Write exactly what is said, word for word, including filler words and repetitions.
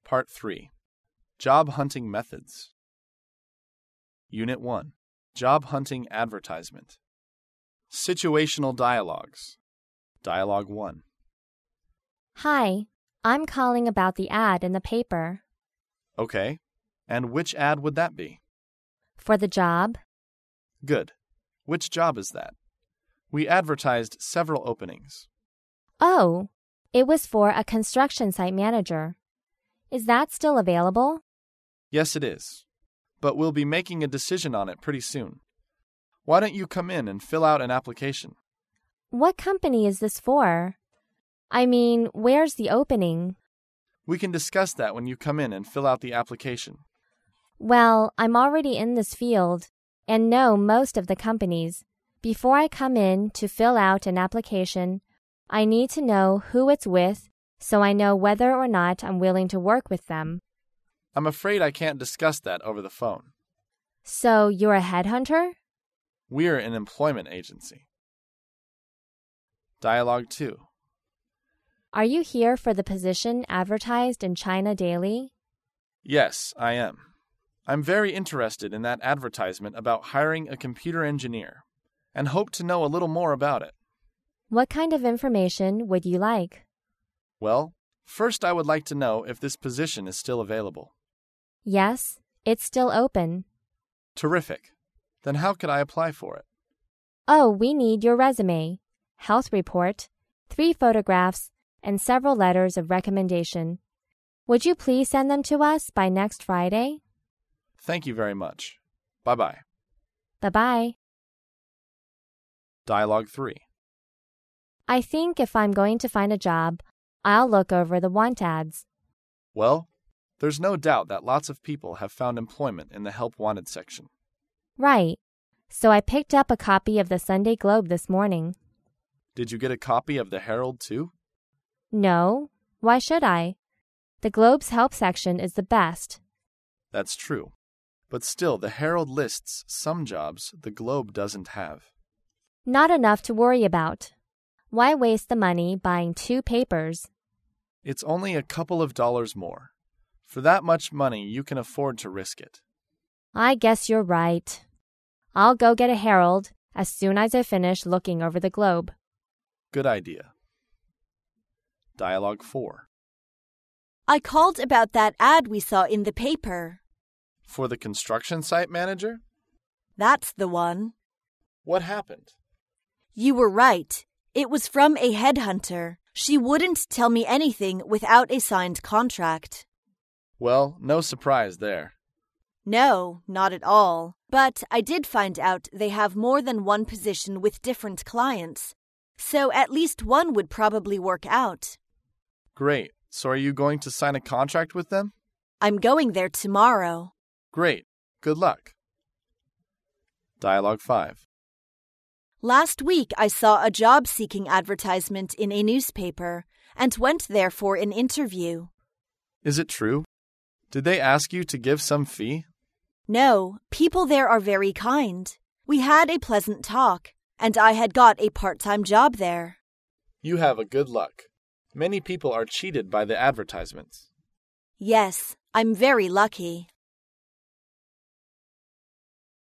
Part three. Job Hunting Methods. Unit one. Job Hunting Advertisement. Situational Dialogues. Dialogue one. Hi, I'm calling about the ad in the paper. Okay. And which ad would that be? For the job? Good. Which job is that? We advertised several openings. Oh, it was for a construction site manager. Is that still available? Yes, it is. But we'll be making a decision on it pretty soon. Why don't you come in and fill out an application? What company is this for? I mean, where's the opening? We can discuss that when you come in and fill out the application. Well, I'm already in this field and know most of the companies. Before I come in to fill out an application, I need to know who it's with so I know whether or not I'm willing to work with them. I'm afraid I can't discuss that over the phone. So you're a headhunter? We're an employment agency. Dialogue two. Are you here for the position advertised in China Daily? Yes, I am. I'm very interested in that advertisement about hiring a computer engineer and hope to know a little more about it. What kind of information would you like? Well, first I would like to know if this position is still available. Yes, it's still open. Terrific. Then how could I apply for it? Oh, we need your resume, health report, three photographs, and several letters of recommendation. Would you please send them to us by next Friday? Thank you very much. Bye-bye. Bye-bye. Dialogue three. I think if I'm going to find a job, I'll look over the want ads. Well, there's no doubt that lots of people have found employment in the Help Wanted section. Right. So I picked up a copy of the Sunday Globe this morning. Did you get a copy of the Herald too? No. Why should I? The Globe's help section is the best. That's true. But still, the Herald lists some jobs the Globe doesn't have. Not enough to worry about. Why waste the money buying two papers? It's only a couple of dollars more. For that much money, you can afford to risk it. I guess you're right. I'll go get a Herald as soon as I finish looking over the Globe. Good idea. Dialogue four. I called about that ad we saw in the paper. For the construction site manager? That's the one. What happened? You were right. It was from a headhunter. She wouldn't tell me anything without a signed contract. Well, no surprise there. No, not at all. But I did find out they have more than one position with different clients. So at least one would probably work out. Great. So are you going to sign a contract with them? I'm going there tomorrow. Great. Good luck. Dialogue five. Last week I saw a job-seeking advertisement in a newspaper and went there for an interview. Is it true? Did they ask you to give some fee? No, people there are very kind. We had a pleasant talk, and I had got a part-time job there. You have a good luck. Many people are cheated by the advertisements. Yes, I'm very lucky.